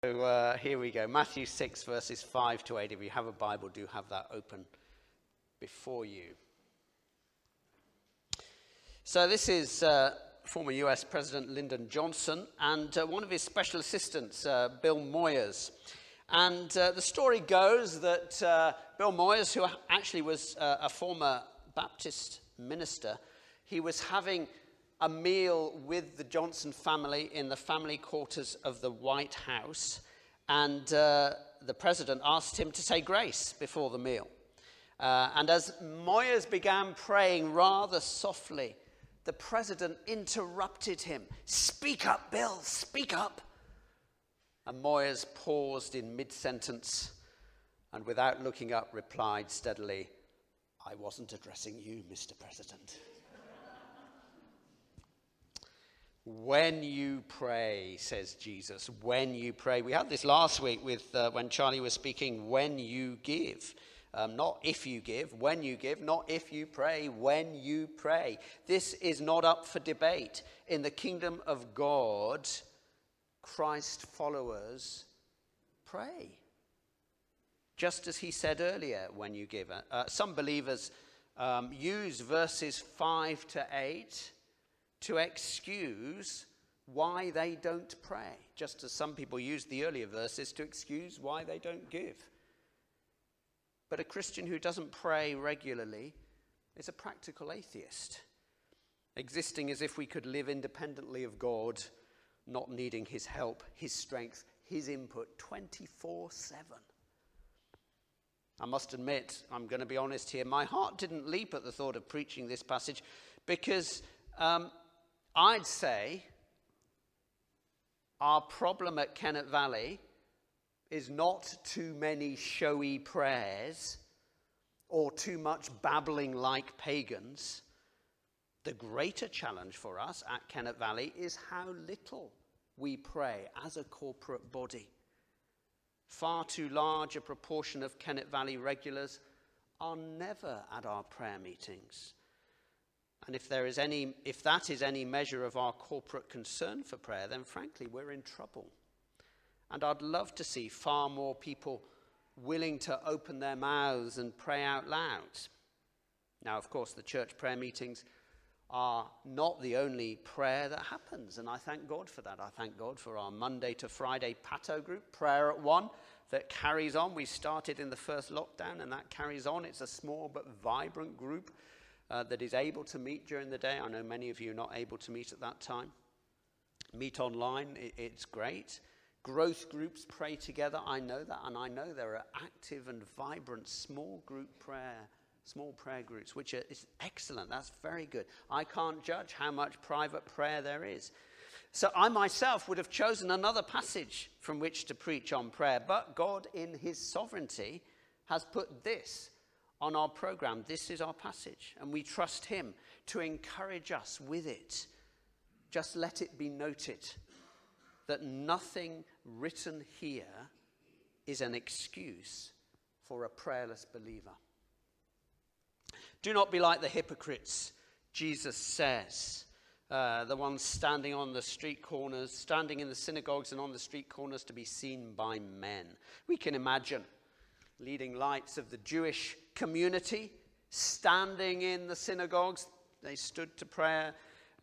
So here we go. Matthew 6, verses 5 to 8. If you have a Bible, do have that open before you. So this is former US President Lyndon Johnson and one of his special assistants, Bill Moyers. And the story goes that Bill Moyers, who actually was a former Baptist minister, he was having a meal with the Johnson family in the family quarters of the White House, and the president asked him to say grace before the meal. And as Moyers began praying rather softly, the president interrupted him. "Speak up, Bill, speak up." And Moyers paused in mid-sentence and without looking up replied steadily, "I wasn't addressing you, Mr. President." When you pray, says Jesus, when you pray. We had this last week with when Charlie was speaking, when you give. Not if you give, when you give, not if you pray, when you pray. This is not up for debate. In the kingdom of God, Christ followers pray. Just as he said earlier, when you give. Some believers use verses 5 to 8 to excuse why they don't pray, just as some people use the earlier verses to excuse why they don't give. But a Christian who doesn't pray regularly is a practical atheist, existing as if we could live independently of God, not needing his help, his strength, his input 24/7. I must admit, I'm going to be honest here, my heart didn't leap at the thought of preaching this passage because I'd say our problem at Kennet Valley is not too many showy prayers or too much babbling like pagans. The greater challenge for us at Kennet Valley is how little we pray as a corporate body. Far too large a proportion of Kennet Valley regulars are never at our prayer meetings. And if that is any measure of our corporate concern for prayer, then frankly, we're in trouble. And I'd love to see far more people willing to open their mouths and pray out loud. Now, of course, the church prayer meetings are not the only prayer that happens, and I thank God for that. I thank God for our Monday to Friday Pato group, Prayer at One, that carries on. We started in the first lockdown, and that carries on. It's a small but vibrant group that is able to meet during the day. I know many of you are not able to meet at that time. Meet online, it's great. Growth groups pray together, I know that, and I know there are active and vibrant small prayer groups, which is excellent. That's very good. I can't judge how much private prayer there is. So I myself would have chosen another passage from which to preach on prayer, but God in his sovereignty has put this on our program. This is our passage, and we trust him to encourage us with it. Just let it be noted that nothing written here is an excuse for a prayerless believer. Do not be like the hypocrites, Jesus says. The ones standing on the street corners, standing in the synagogues and on the street corners to be seen by men. We can imagine leading lights of the Jewish community standing in the synagogues. They stood to prayer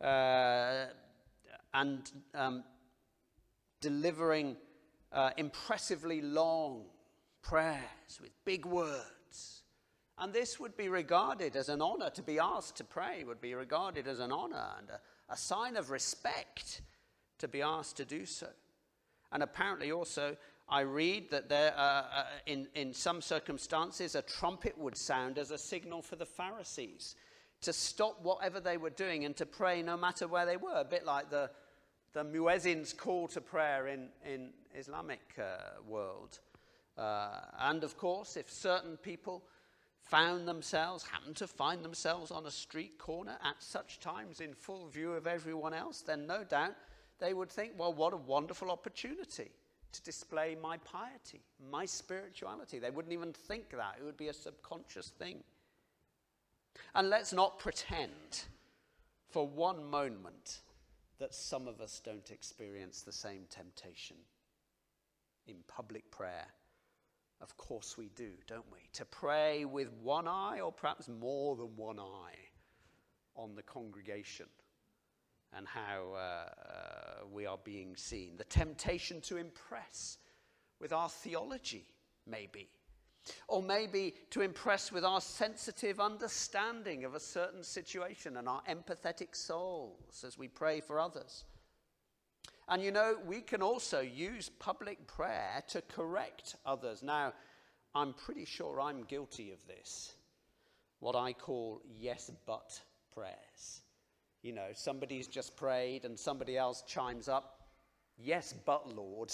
and delivering impressively long prayers with big words. And this would be regarded as an honor. To be asked to pray would be regarded as an honor and a sign of respect to be asked to do so. And apparently also, I read that there, in some circumstances, a trumpet would sound as a signal for the Pharisees to stop whatever they were doing and to pray no matter where they were. A bit like the muezzin's call to prayer in Islamic world. And of course, if certain people happened to find themselves on a street corner at such times in full view of everyone else, then no doubt they would think, well, what a wonderful opportunity to display my piety, my spirituality. They wouldn't even think that. It would be a subconscious thing. And let's not pretend for one moment that some of us don't experience the same temptation. in public prayer? Of course we do, don't we? To pray with one eye, or perhaps more than one eye, on the congregation and how we are being seen. The temptation to impress with our theology, maybe. Or maybe to impress with our sensitive understanding of a certain situation and our empathetic souls as we pray for others. And you know, we can also use public prayer to correct others. Now, I'm pretty sure I'm guilty of this. What I call yes, but prayers. You know, somebody's just prayed and somebody else chimes up, yes, but Lord.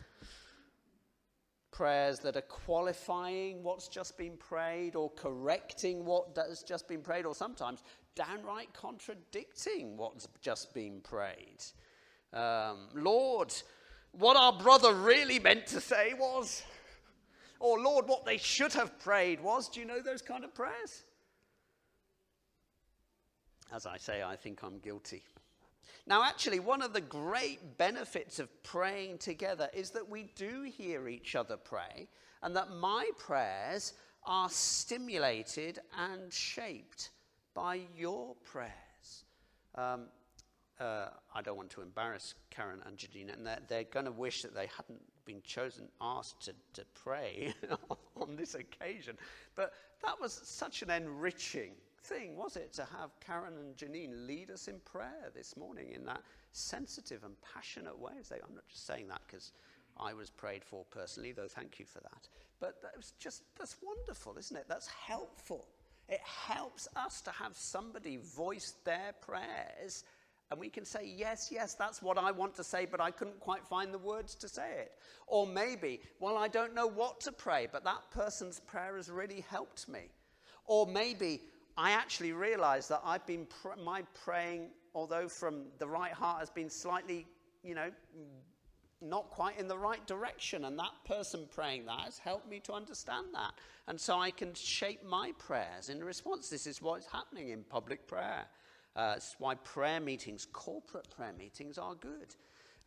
Prayers that are qualifying what's just been prayed, or correcting what has just been prayed, or sometimes downright contradicting what's just been prayed. Lord, what our brother really meant to say was, or Lord, what they should have prayed was. Do you know those kind of prayers? As I say, I think I'm guilty. Now, actually, one of the great benefits of praying together is that we do hear each other pray, and that my prayers are stimulated and shaped by your prayers. I don't want to embarrass Karen and Janine, and they're going to wish that they hadn't been asked to pray on this occasion. But that was such an enriching thing, was it, to have Karen and Janine lead us in prayer this morning in that sensitive and passionate way. I'm not just saying that because I was prayed for personally, though thank you for that. But that's wonderful, isn't it? That's helpful. It helps us to have somebody voice their prayers, and we can say, yes, that's what I want to say, but I couldn't quite find the words to say it. Or maybe, well, I don't know what to pray, but that person's prayer has really helped me. Or maybe I actually realize that I've been my praying, although from the right heart, has been slightly, not quite in the right direction. And that person praying that has helped me to understand that. And so I can shape my prayers in response. This is what's happening in public prayer. It's why prayer meetings, corporate prayer meetings, are good.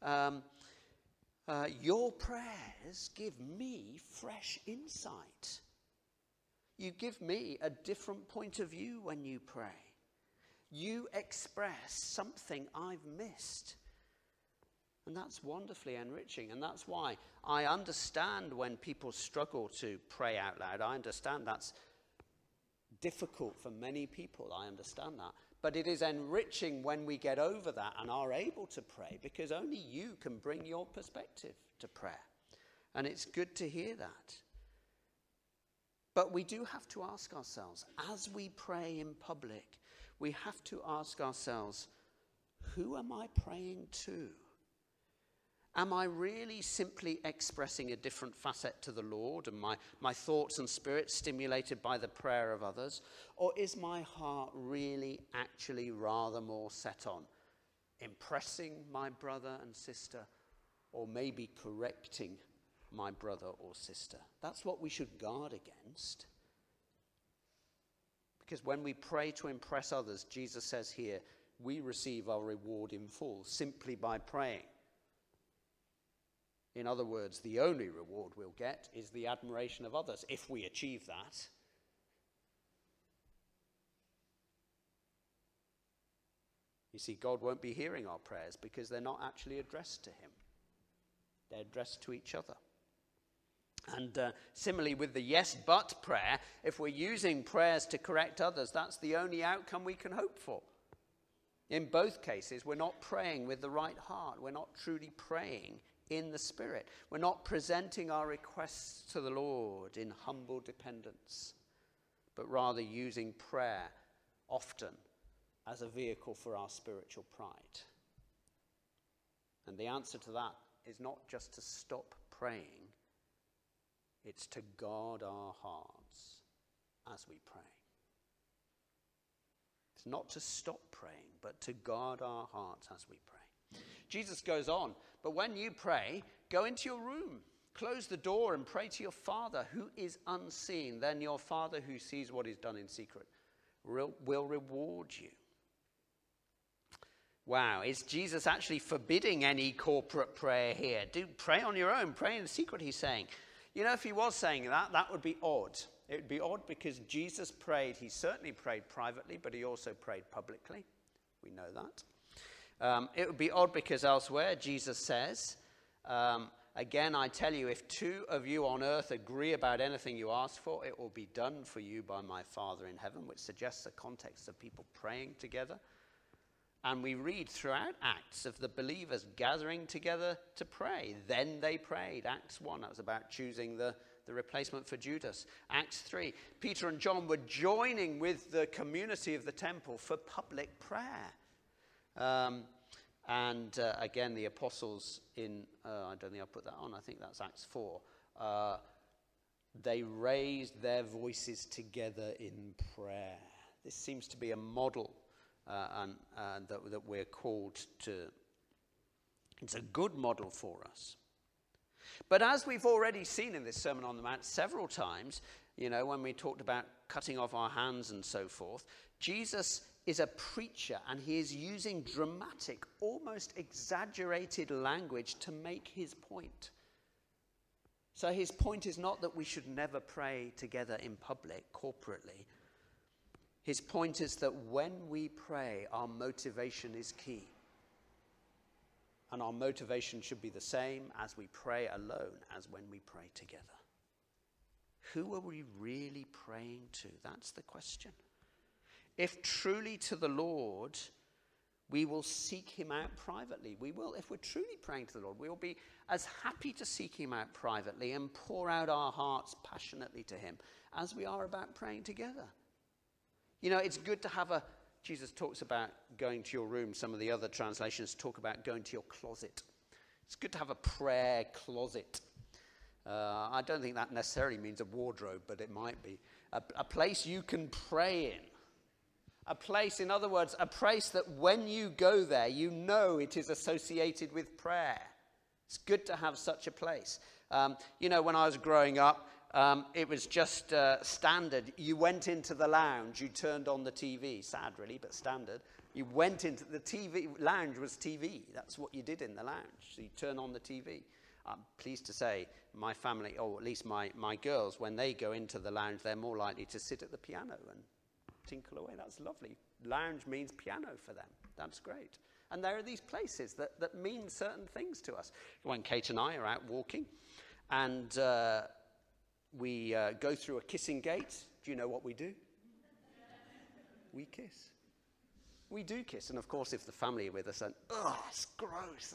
Your prayers give me fresh insight. You give me a different point of view when you pray. You express something I've missed. And that's wonderfully enriching. And that's why I understand when people struggle to pray out loud. I understand that's difficult for many people. I understand that. But it is enriching when we get over that and are able to pray, because only you can bring your perspective to prayer. And it's good to hear that. But we do have to ask ourselves, as we pray in public, we have to ask ourselves, who am I praying to? Am I really simply expressing a different facet to the Lord, and my thoughts and spirits stimulated by the prayer of others? Or is my heart really actually rather more set on impressing my brother and sister, or maybe correcting my brother or sister? That's what we should guard against. Because when we pray to impress others, Jesus says here, we receive our reward in full simply by praying. In other words, the only reward we'll get is the admiration of others, if we achieve that. You see, God won't be hearing our prayers because they're not actually addressed to him. They're addressed to each other. And similarly with the yes, but prayer, if we're using prayers to correct others, that's the only outcome we can hope for. In both cases, we're not praying with the right heart. We're not truly praying in the Spirit. We're not presenting our requests to the Lord in humble dependence, but rather using prayer often as a vehicle for our spiritual pride. And the answer to that is not just to stop praying, it's to guard our hearts as we pray. It's not to stop praying, but to guard our hearts as we pray. Jesus goes on, but when you pray, go into your room, close the door and pray to your Father who is unseen. Then your Father who sees what is done in secret will reward you. Wow, is Jesus actually forbidding any corporate prayer here? Do pray on your own, pray in secret, he's saying. You know, if he was saying that, that would be odd. It would be odd because Jesus prayed, he certainly prayed privately, but he also prayed publicly. We know that. It would be odd because elsewhere Jesus says, again, I tell you, if two of you on earth agree about anything you ask for, it will be done for you by my Father in heaven, which suggests a context of people praying together. And we read throughout Acts of the believers gathering together to pray. Then they prayed. Acts 1, that was about choosing the replacement for Judas. Acts 3, Peter and John were joining with the community of the temple for public prayer. Again, the apostles in, I don't think I'll put that on, I think that's Acts 4. They raised their voices together in prayer. This seems to be a model that we're called to. It's a good model for us. But as we've already seen in this Sermon on the Mount several times, you know, when we talked about cutting off our hands and so forth, Jesus is a preacher and he is using dramatic, almost exaggerated language to make his point. So his point is not that we should never pray together in public, corporately. His point is that when we pray, our motivation is key. And our motivation should be the same as we pray alone as when we pray together. Who are we really praying to? That's the question. If truly to the Lord, we will seek him out privately. We will, if we're truly praying to the Lord, we will be as happy to seek him out privately and pour out our hearts passionately to him as we are about praying together. You know, it's good to have Jesus talks about going to your room. Some of the other translations talk about going to your closet. It's good to have a prayer closet. I don't think that necessarily means a wardrobe, but it might be. A place you can pray in. A place, in other words, a place that when you go there, you know it is associated with prayer. It's good to have such a place. You know, when I was growing up, it was just standard. You went into the lounge, you turned on the TV. Sad, really, but standard. You went into the TV. Lounge was TV. That's what you did in the lounge. So you turn on the TV. I'm pleased to say my family, or at least my girls, when they go into the lounge, they're more likely to sit at the piano and tinkle away. That's lovely. Lounge means piano for them. That's great. And there are these places that mean certain things to us. When Kate and I are out walking and we go through a kissing gate, do you know what we do? We kiss. We do kiss. And of course, if the family are with us, then, oh, it's gross.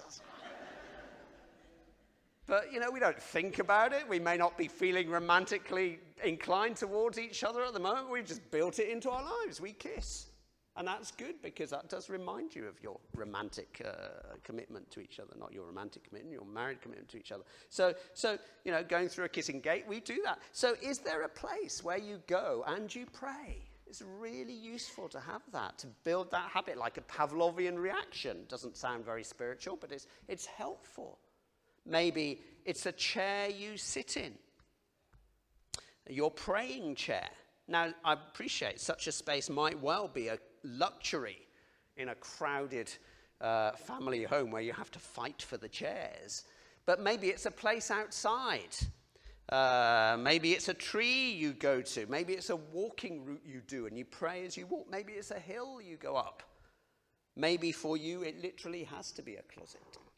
But, you know, we don't think about it. We may not be feeling romantically inclined towards each other at the moment. We've just built it into our lives. We kiss. And that's good because that does remind you of your romantic commitment to each other. Not your romantic commitment, your married commitment to each other. So, you know, going through a kissing gate, we do that. So is there a place where you go and you pray? It's really useful to have that, to build that habit like a Pavlovian reaction. Doesn't sound very spiritual, but it's helpful. Maybe it's a chair you sit in, your praying chair. Now, I appreciate such a space might well be a luxury in a crowded family home where you have to fight for the chairs. But maybe it's a place outside. Maybe it's a tree you go to. Maybe it's a walking route you do and you pray as you walk. Maybe it's a hill you go up. Maybe for you it literally has to be a closet.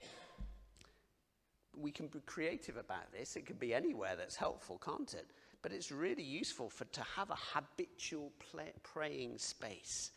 We can be creative about this. It could be anywhere that's helpful, can't it? But it's really useful to have a habitual praying space.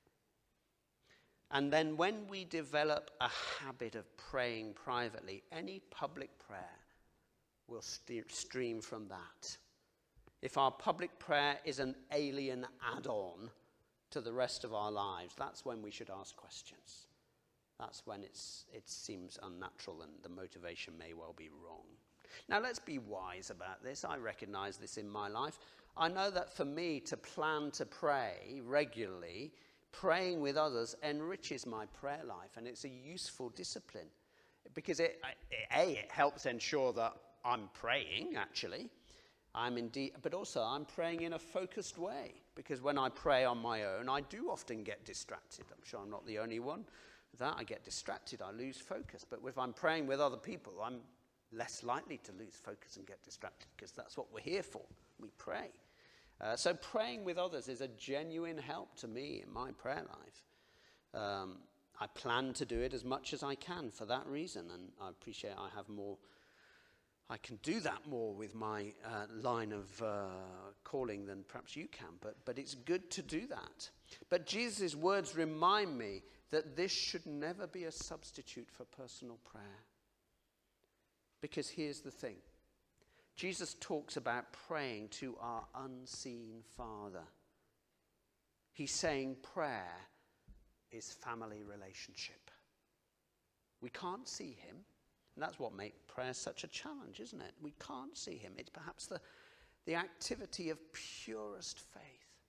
And then when we develop a habit of praying privately, any public prayer will stream from that. If our public prayer is an alien add-on to the rest of our lives, that's when we should ask questions. That's when it seems unnatural and the motivation may well be wrong. Now, let's be wise about this. I recognize this in my life. I know that for me to plan to pray regularly, praying with others enriches my prayer life, and it's a useful discipline because it helps ensure that I'm praying, actually. But also I'm praying in a focused way, because when I pray on my own, I do often get distracted. I'm sure I'm not the only one. that I get distracted, I lose focus. But if I'm praying with other people, I'm less likely to lose focus and get distracted, because that's what we're here for. We pray. So praying with others is a genuine help to me in my prayer life. I plan to do it as much as I can for that reason, and I appreciate I can do that more with my line of calling than perhaps you can, but it's good to do that. But Jesus' words remind me that this should never be a substitute for personal prayer. Because here's the thing. Jesus talks about praying to our unseen Father. He's saying prayer is family relationship. We can't see him. And that's what makes prayer such a challenge, isn't it? We can't see him. It's perhaps the activity of purest faith.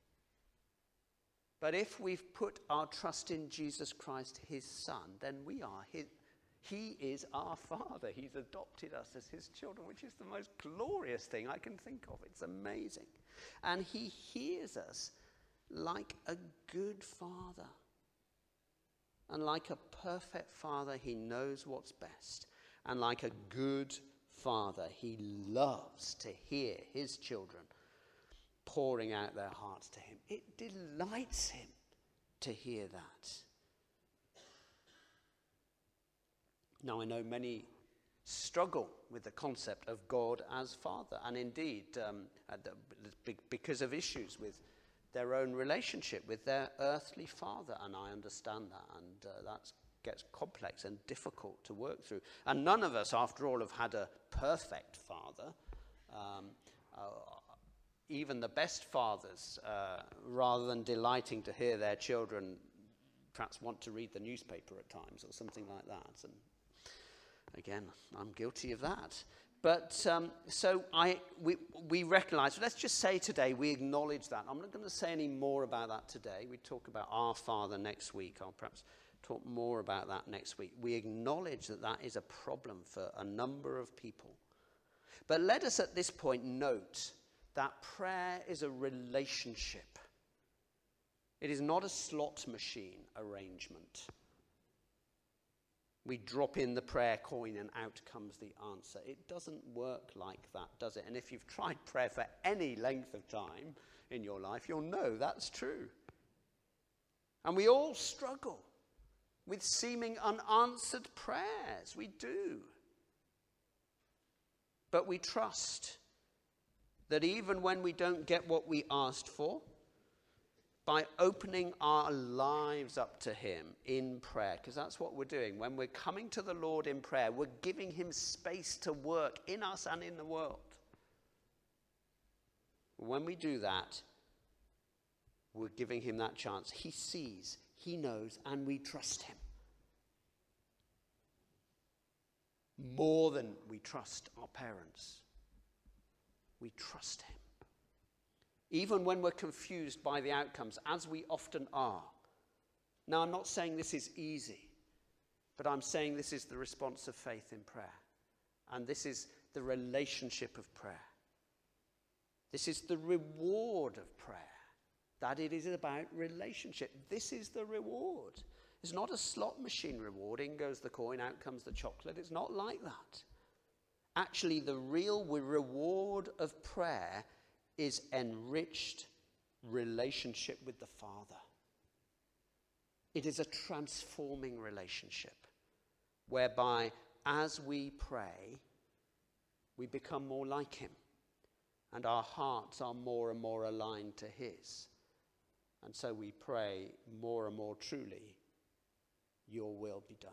But if we've put our trust in Jesus Christ, his Son, then he is our Father. He's adopted us as his children, which is the most glorious thing I can think of. It's amazing. And he hears us like a good Father. And like a perfect Father, he knows what's best. And like a good Father, he loves to hear his children pouring out their hearts to him. It delights him to hear that. Now, I know many struggle with the concept of God as Father, and indeed, because of issues with their own relationship with their earthly father, and I understand that, and that gets complex and difficult to work through. And none of us, after all, have had a perfect father. Even the best fathers, rather than delighting to hear their children, perhaps want to read the newspaper at times or something like that. And again, I'm guilty of that. But we recognize, let's just say today we acknowledge that. I'm not going to say any more about that today. We talk about our Father next week. I'll perhaps talk more about that next week. We acknowledge that that is a problem for a number of people. But let us at this point note that prayer is a relationship. It is not a slot machine arrangement. We drop in the prayer coin and out comes the answer. It doesn't work like that, does it? And if you've tried prayer for any length of time in your life, you'll know that's true. And we all struggle with seeming unanswered prayers. We do. But we trust that even when we don't get what we asked for, by opening our lives up to him in prayer, because that's what we're doing. When we're coming to the Lord in prayer, we're giving him space to work in us and in the world. When we do that, we're giving him that chance. He sees, he knows, and we trust him. More than we trust our parents. We trust him. Even when we're confused by the outcomes, as we often are. Now, I'm not saying this is easy, but I'm saying this is the response of faith in prayer. And this is the relationship of prayer. This is the reward of prayer, that it is about relationship. This is the reward. It's not a slot machine reward. In goes the coin, out comes the chocolate. It's not like that. Actually, the real reward of prayer is enriched relationship with the Father. It is a transforming relationship whereby as we pray, we become more like him and our hearts are more and more aligned to his. And so we pray more and more truly, your will be done.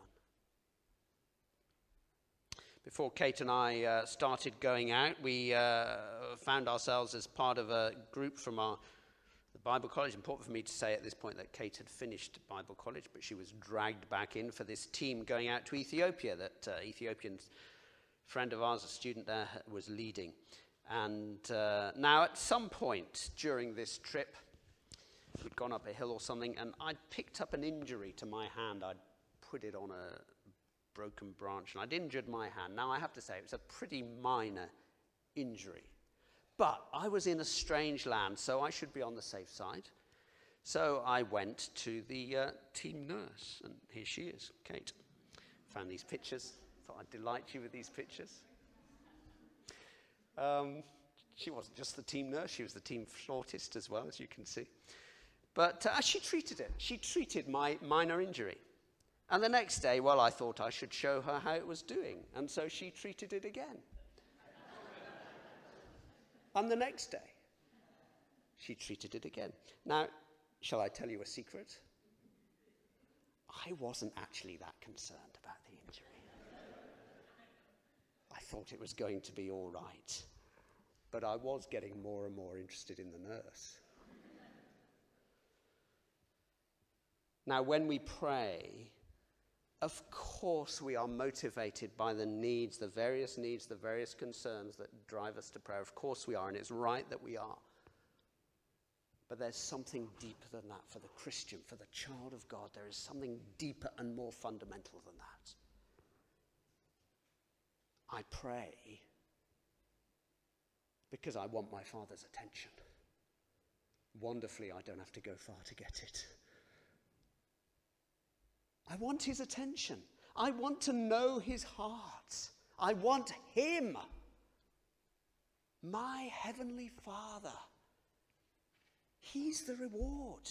Before Kate and I started going out, we found ourselves as part of a group from the Bible college. Important for me to say at this point that Kate had finished Bible college, but she was dragged back in for this team going out to Ethiopia that Ethiopian friend of ours, a student there, was leading. And now at some point during this trip, we'd gone up a hill or something, and I'd picked up an injury to my hand. I'd put it on a broken branch, and I'd injured my hand. Now, I have to say, it was a pretty minor injury. But I was in a strange land, so I should be on the safe side. So I went to the team nurse, and here she is, Kate. Found these pictures. Thought I'd delight you with these pictures. She wasn't just the team nurse, she was the team flautist as well, as you can see. But she treated it. She treated my minor injury. And the next day, well, I thought I should show her how it was doing. And so she treated it again. And the next day, she treated it again. Now, shall I tell you a secret? I wasn't actually that concerned about the injury. I thought it was going to be all right. But I was getting more and more interested in the nurse. Now, when we pray, of course we are motivated by the needs, the various concerns that drive us to prayer. Of course we are, and it's right that we are. But there's something deeper than that for the Christian, for the child of God. There is something deeper and more fundamental than that. I pray because I want my Father's attention. Wonderfully, I don't have to go far to get it. I want his attention. I want to know his heart. I want him, my heavenly Father. He's the reward.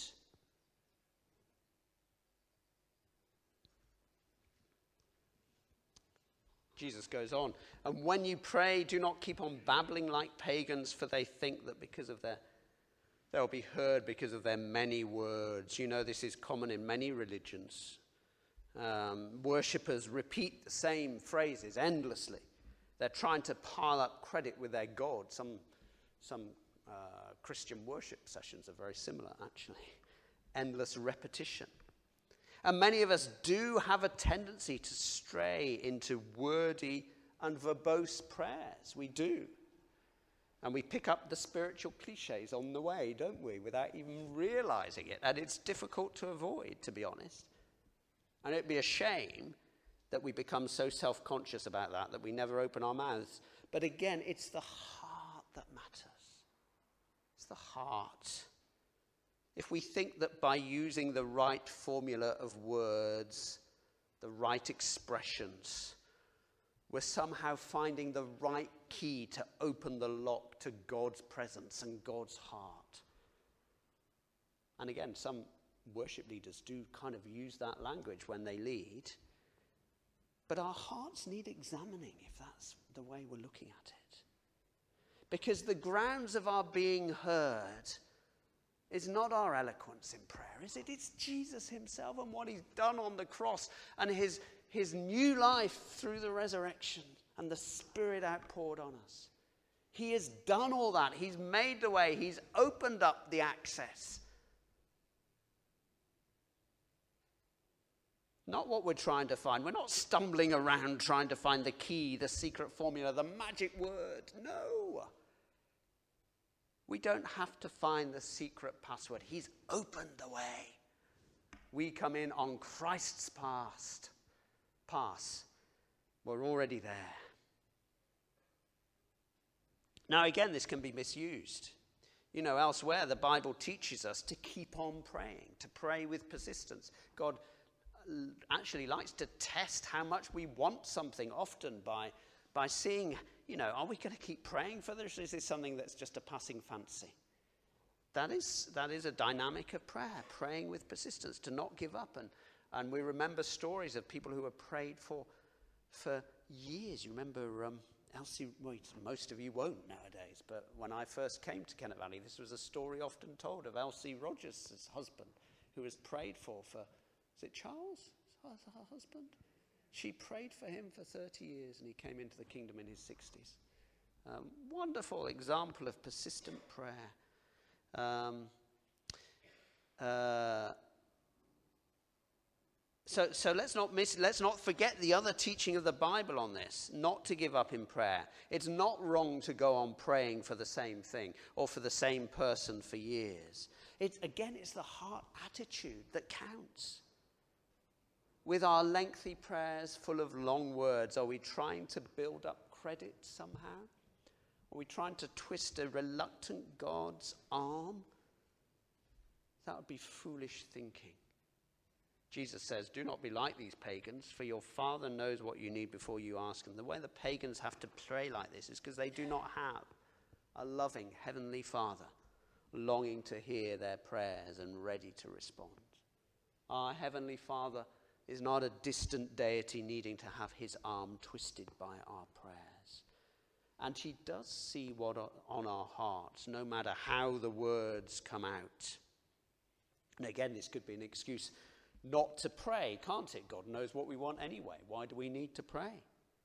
Jesus goes on, and when you pray, do not keep on babbling like pagans, for they think that because of they'll be heard because of their many words. You know, this is common in many religions. Worshippers repeat the same phrases endlessly. They're trying to pile up credit with their God. Some Christian worship sessions are very similar, actually. Endless repetition. And many of us do have a tendency to stray into wordy and verbose prayers. We do. And we pick up the spiritual cliches on the way, don't we, without even realizing it. And it's difficult to avoid, to be honest. And it'd be a shame that we become so self-conscious about that we never open our mouths. But again, it's the heart that matters. It's the heart. If we think that by using the right formula of words, the right expressions, we're somehow finding the right key to open the lock to God's presence and God's heart. And again, some worship leaders do kind of use that language when they lead. But our hearts need examining if that's the way we're looking at it. Because the grounds of our being heard is not our eloquence in prayer, is it? It's Jesus himself and what he's done on the cross and his new life through the resurrection and the Spirit outpoured on us. He has done all that. He's made the way. He's opened up the access. Not what we're trying to find. We're not stumbling around trying to find the key, the secret formula, the magic word. No. We don't have to find the secret password. He's opened the way. We come in on Christ's pass. We're already there. Now again, this can be misused. You know, elsewhere the Bible teaches us to keep on praying, to pray with persistence. God actually likes to test how much we want something often by seeing, you know, are we going to keep praying for this? Or is this something that's just a passing fancy? That is a dynamic of prayer, praying with persistence, to not give up. And we remember stories of people who were prayed for years. You remember Elsie, well, most of you won't nowadays, but when I first came to Kennet Valley, this was a story often told of Elsie Rogers' husband, who was prayed for, is it Charles, her husband? She prayed for him for 30 years, and he came into the kingdom in his 60s. Wonderful example of persistent prayer. So let's not forget the other teaching of the Bible on this, not to give up in prayer. It's not wrong to go on praying for the same thing or for the same person for years. It's the heart attitude that counts. With our lengthy prayers full of long words, are we trying to build up credit somehow? Are we trying to twist a reluctant God's arm? That would be foolish thinking. Jesus says, do not be like these pagans, for your Father knows what you need before you ask him. The way the pagans have to pray like this is because they do not have a loving heavenly Father longing to hear their prayers and ready to respond. Our heavenly Father is not a distant deity needing to have his arm twisted by our prayers. And he does see what on our hearts, no matter how the words come out. And again, this could be an excuse not to pray, can't it? God knows what we want anyway. Why do we need to pray?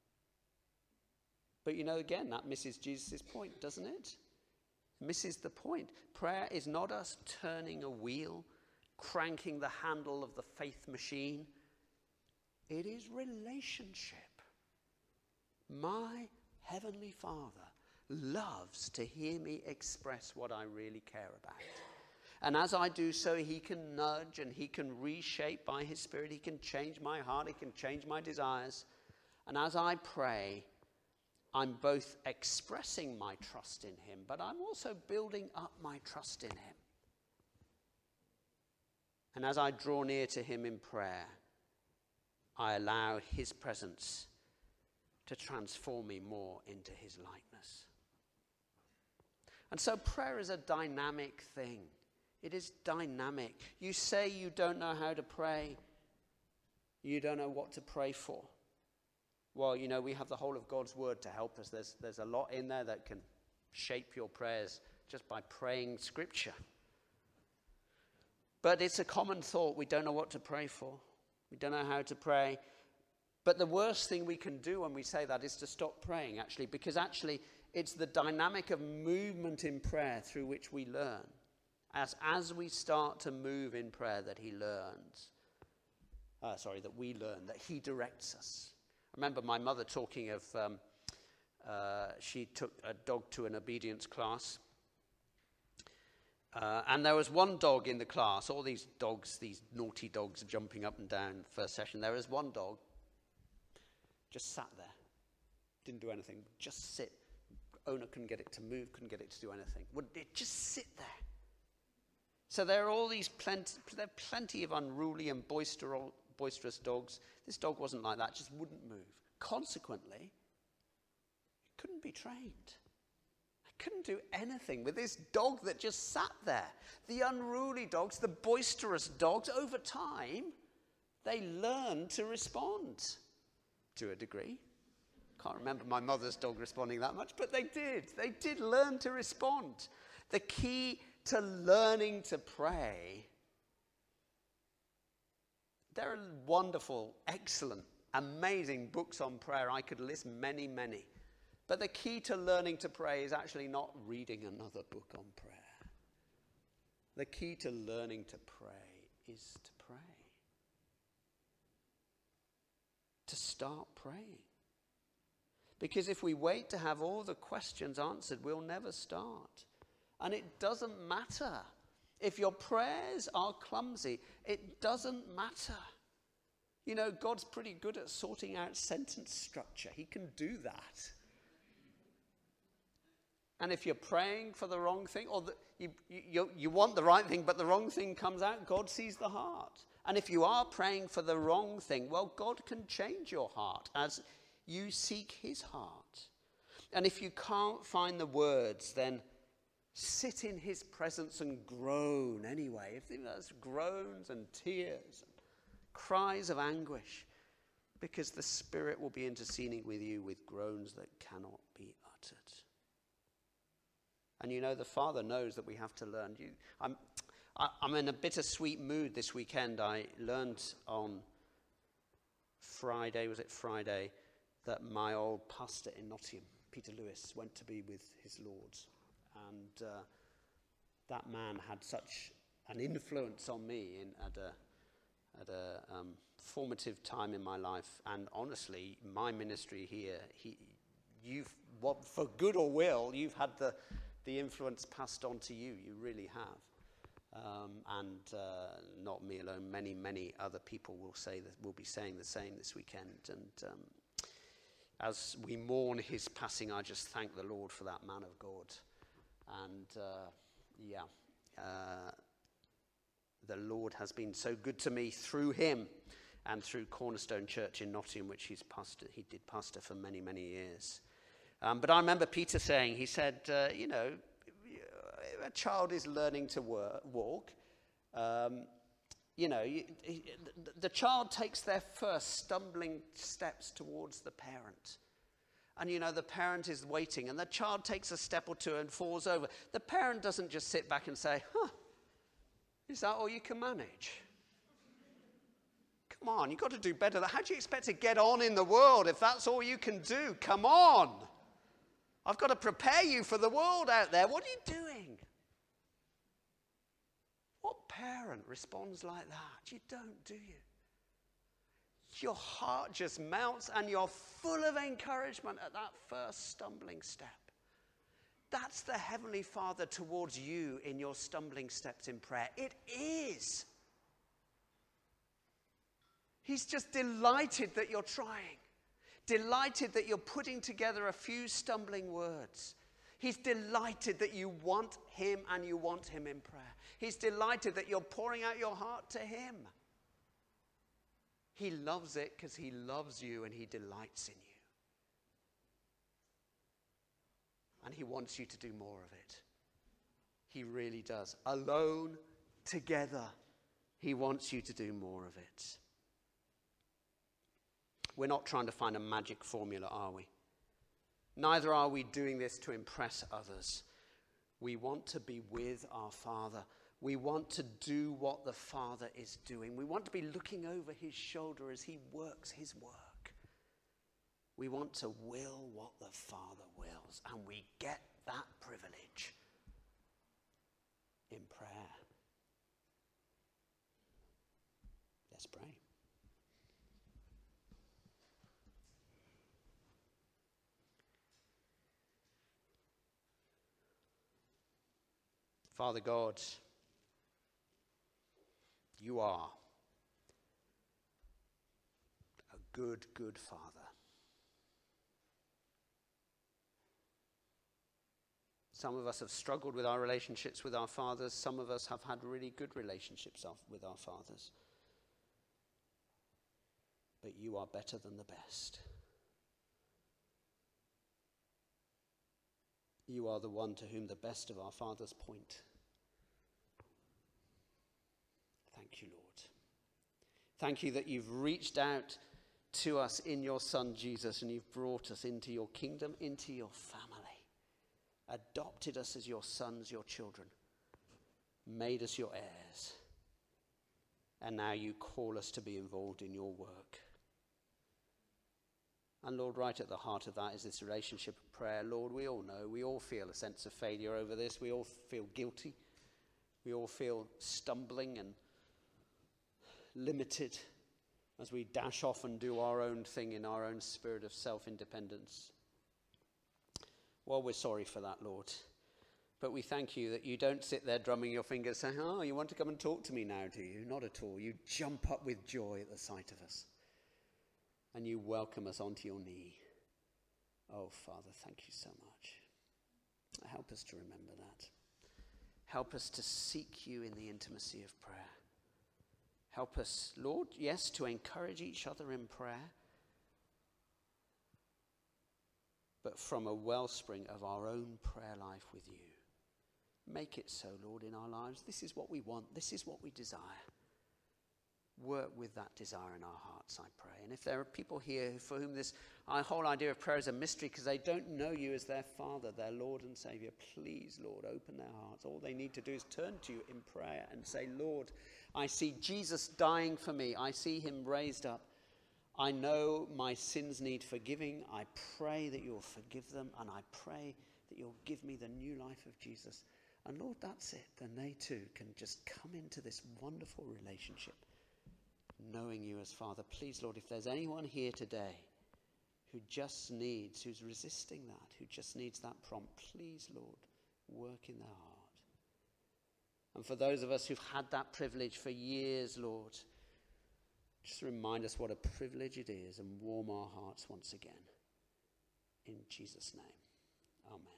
But again, that misses Jesus' point, doesn't it? Misses the point. Prayer is not us turning a wheel, cranking the handle of the faith machine. It is relationship. My heavenly Father loves to hear me express what I really care about. And as I do so, he can nudge and he can reshape by his Spirit. He can change my heart. He can change my desires. And as I pray, I'm both expressing my trust in him, but I'm also building up my trust in him. And as I draw near to him in prayer, I allow his presence to transform me more into his likeness. And so prayer is a dynamic thing. It is dynamic. You say you don't know how to pray. You don't know what to pray for. Well, we have the whole of God's word to help us. There's a lot in there that can shape your prayers just by praying scripture. But it's a common thought. We don't know what to pray for. We don't know how to pray. But the worst thing we can do when we say that is to stop praying, actually, because actually it's the dynamic of movement in prayer through which we learn. As we start to move in prayer that we learn, that he directs us. I remember my mother talking of, she took a dog to an obedience class. And there was one dog in the class, all these dogs, these naughty dogs jumping up and down first session. There was one dog, just sat there, didn't do anything, just sit. Owner couldn't get it to move, couldn't get it to do anything. Would it just sit there? So there are all these plenty of unruly and boisterous dogs. This dog wasn't like that, just wouldn't move. Consequently, it couldn't be trained. I couldn't do anything with this dog that just sat there. The unruly dogs, the boisterous dogs, over time, they learn to respond to a degree. Can't remember my mother's dog responding that much, but they did. They did learn to respond. The key to learning to pray, there are wonderful, excellent, amazing books on prayer. I could list many, many. But the key to learning to pray is actually not reading another book on prayer. The key to learning to pray is to pray. To start praying. Because if we wait to have all the questions answered, we'll never start. And it doesn't matter. If your prayers are clumsy, it doesn't matter. God's pretty good at sorting out sentence structure. He can do that. And if you're praying for the wrong thing, or you want the right thing, but the wrong thing comes out, God sees the heart. And if you are praying for the wrong thing, well, God can change your heart as you seek his heart. And if you can't find the words, then sit in his presence and groan anyway. If there's groans and tears and cries of anguish, because the Spirit will be interceding with you with groans that cannot be uttered. And the Father knows that we have to learn. I'm in a bittersweet mood this weekend. I learned on Friday, that my old pastor in Nottingham, Peter Lewis, went to be with his Lord. And that man had such an influence on me at a formative time in my life. And honestly, my ministry here, for good or will, you've had the influence passed on to you. You really have. And not me alone. Many, many other people will be saying the same this weekend. And as we mourn his passing, I just thank the Lord for that man of God. And the Lord has been so good to me through him and through Cornerstone Church in Nottingham, which he did pastor for many, many years. But I remember Peter saying, he said, a child is learning to walk. The child takes their first stumbling steps towards the parent. And, the parent is waiting, and the child takes a step or two and falls over. The parent doesn't just sit back and say, is that all you can manage? Come on, you've got to do better. How do you expect to get on in the world if that's all you can do? Come on. I've got to prepare you for the world out there. What are you doing? What parent responds like that? You don't, do you? Your heart just melts and you're full of encouragement at that first stumbling step. That's the Heavenly Father towards you in your stumbling steps in prayer. It is. He's just delighted that you're trying. Delighted that you're putting together a few stumbling words. He's delighted that you want him and you want him in prayer. He's delighted that you're pouring out your heart to him. He loves it because he loves you and he delights in you. And he wants you to do more of it. He really does. Alone, together, he wants you to do more of it. We're not trying to find a magic formula, are we? Neither are we doing this to impress others. We want to be with our Father. We want to do what the Father is doing. We want to be looking over his shoulder as he works his work. We want to will what the Father wills, and we get that privilege in prayer. Let's pray. Father God, you are a good, good Father. Some of us have struggled with our relationships with our fathers. Some of us have had really good relationships with our fathers. But you are better than the best. You are the one to whom the best of our fathers point. Thank you, Lord. Thank you that you've reached out to us in your Son, Jesus, and you've brought us into your kingdom, into your family, adopted us as your sons, your children, made us your heirs, and now you call us to be involved in your work. And Lord, right at the heart of that is this relationship of prayer. Lord, we all know, we all feel a sense of failure over this. We all feel guilty. We all feel stumbling and limited as we dash off and do our own thing in our own spirit of self-independence. Well, we're sorry for that, Lord. But we thank you that you don't sit there drumming your fingers saying, oh, you want to come and talk to me now, do you? Not at all. You jump up with joy at the sight of us. And you welcome us onto your knee. Oh, Father, thank you so much. Help us to remember that. Help us to seek you in the intimacy of prayer. Help us, Lord, yes, to encourage each other in prayer, but from a wellspring of our own prayer life with you. Make it so, Lord, in our lives. This is what we want. This is what we desire. Work with that desire in our hearts, I pray. And if there are people here for whom this whole idea of prayer is a mystery because they don't know you as their Father, their Lord and Saviour, please, Lord, open their hearts. All they need to do is turn to you in prayer and say, Lord, I see Jesus dying for me. I see him raised up. I know my sins need forgiving. I pray that you'll forgive them, and I pray that you'll give me the new life of Jesus. And Lord, that's it. Then they too can just come into this wonderful relationship, knowing you as Father. Please, Lord, if there's anyone here today who's resisting that, who just needs that prompt, please, Lord, work in their heart. And for those of us who've had that privilege for years, Lord, just remind us what a privilege it is and warm our hearts once again. In Jesus' name, amen.